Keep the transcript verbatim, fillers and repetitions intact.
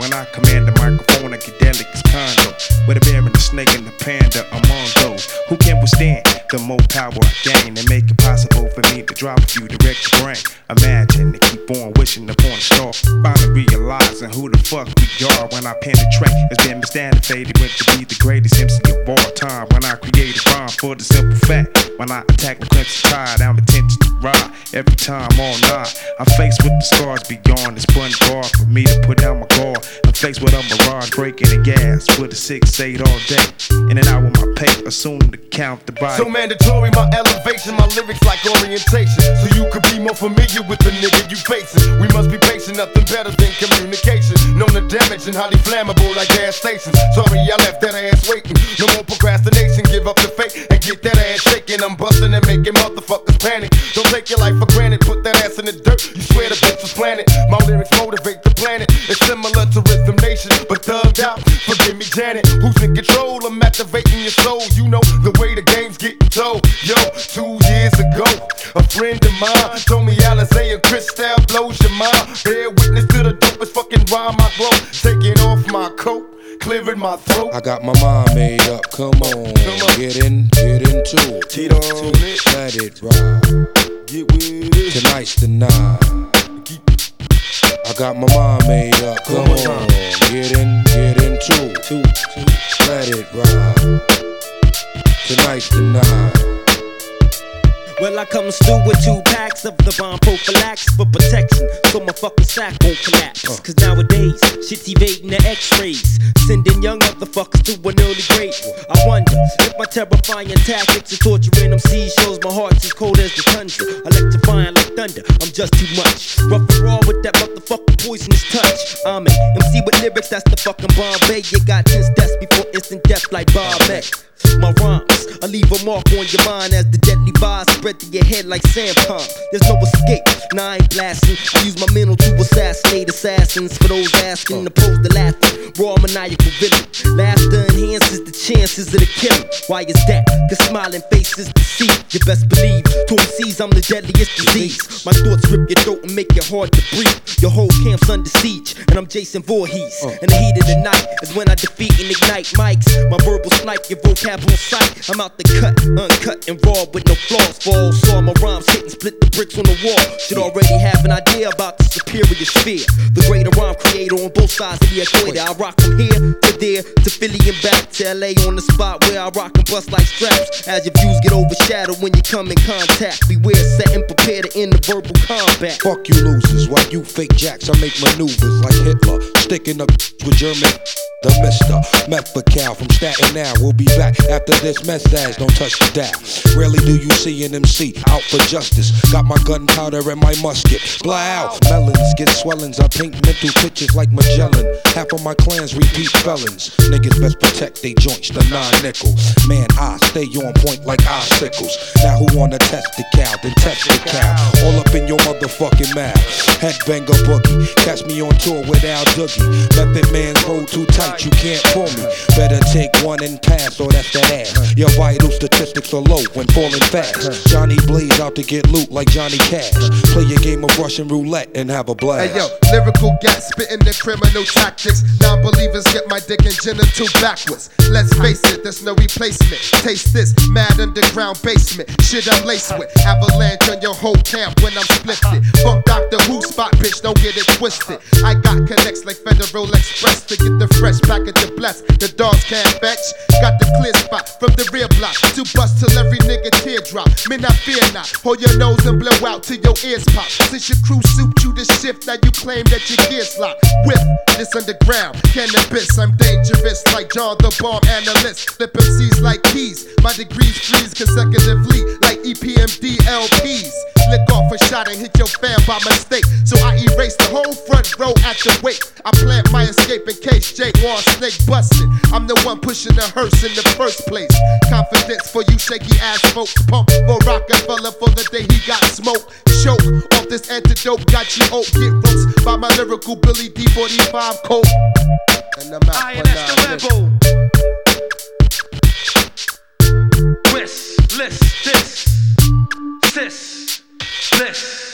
when I command the microphone at Gedelic's condo. With a bear and a snake and the panda among those who can withstand the more power I gain and make it possible for me to drop a few direct to brain. Imagine to keep on wishing upon a star, finally realizing who the fuck we are when I penetrate. It's been misstantified went to be the greatest M C of all time when I create a rhyme for the simple fact. When I attack my crimson tide, I'm intense to ride every time all night. I'm faced with the scars beyond this bun bar for me to put down my guard. I'm faced with a mirage breaking the gas with a six eight all day. In and out with my paper, assume to count the body. So mandatory, my elevation, my lyrics like orientation. So you could be more familiar with the nigga you facing. We must be patient, nothing better than communication. Known the damage and highly flammable like gas stations. Sorry, I left that ass waiting. No more procrastination, give up the fake and get that ass shaking. I'm busting and making motherfuckers panic. Don't take your life for granted, put that ass in the dirt. You swear the bitch was planted. My lyrics motivate the planet. It's similar to Rhythm Nation, but thugged out. Forgive me, Janet. Who's in control? I'm activating your soul. You know the way the game's getting told. Yo, two years ago, a friend of mine told me Alizé and Cristal blows your mind. Bear witness to the dopest fucking rhyme I blow. Taking off my coat, clearing my throat. I got my mind made up, come on. Come on. Get in, get into it. Tito, let it ride. Get with it. Tonight's the night. I got my mind made up, come on. Get in, get into it. Let it ride. Tonight's the night. Well, I come through with two packs of the bomb prophylaxis for protection, so my fucking sack won't collapse. Cause nowadays, shit's evading the x-rays, sending young motherfuckers to an early grave. I wonder if my terrifying tactics of torturing M Cs shows my heart's as cold as the tundra. Electrifying like thunder, I'm just too much. Rough and raw with that motherfucking poisonous touch. I'm an M C with lyrics, that's the fucking Bombay. You got tense deaths before instant death like Bob May. My rhymes, I leave a mark on your mind as the deadly vibes spread to your head like sandpalm. There's no escape, nah, I ain't blasting. I use my mental to assassinate assassins. For those asking, opposed to laughing, raw maniacal villain. Laughter enhances the chances of the killing. Why is that? Cause smiling faces deceive. You best believe, to M Cs I'm the deadliest disease. My thoughts rip your throat and make it hard to breathe. Your whole camp's under siege, and I'm Jason Voorhees. In the heat of the night is when I defeat and ignite mics. My verbal snipe, your vocab on sight. I'm out the cut, uncut and raw with no flaws. For all saw my rhymes hit and split the bricks on the wall. Should already have an idea about the superior sphere. The greater rhyme creator on both sides of the equator. I rock from here to there, to Philly and back to L A on the spot where I rock and bust like straps. As your views get overshadowed when you come in contact. Beware, set and prepare to end the verbal combat. Fuck you losers, while you fake jacks, I make maneuvers like Hitler. Sticking up with German. The Mister Methacal from Staten Now. We'll be back after this message. Don't touch the dial. Rarely do you see an M C out for justice. Got my gunpowder and my musket. Blow out. Melons get swellings. I paint mental pictures like Magellan. Half of my clans repeat felons. Niggas best protect they joints, the nine nickel. Man, I stay on point like icicles. Now who wanna test the cow? Then test the cow. All up in your motherfucking mouth. Headbanger boogie. Catch me on tour with Al Doogie. Method man's hold too tight. You can't pull me. Better take one and pass, or that's that ass. Your vital statistics are low when falling fast. Johnny Blaze out to get loot like Johnny Cash. Play a game of Russian roulette and have a blast. Hey yo, lyrical gas spitting the criminal tactics. Non-believers get my dick and genital backwards. Let's face it, there's no replacement. Taste this mad underground basement. Shit I'm laced with. Avalanche on your whole camp when I'm splifted. Fuck Doctor Who spot, bitch, don't get it twisted. I got connects like Federal Express to get the fresh package of bless. The dogs can't fetch. Got the clear spot from the rear block to bust till every nigga teardrop. Men, I fear not. Hold your nose and blow out till your ears pop. Since your crew suit you to shift, now you claim that your gears locked. With this underground cannabis, I'm dangerous like John the Bomb Analyst. Flip M Cs like keys. My degrees freeze consecutively like E P M D L Ps. Lick off a shot and hit your fan by mistake. So I erase the whole front row at the wake. I plant my escape in case Jake wants snake busted. I'm the one pushing the hearse in the first place. Confidence for you shaky ass folks. Pump for Rockefeller for the day he got smoked. Choke off this antidote, got you oak. Get roast by my lyrical Billy D forty-five coat. And I'm out I and that's the rebel. Twist, list, this, sis, this.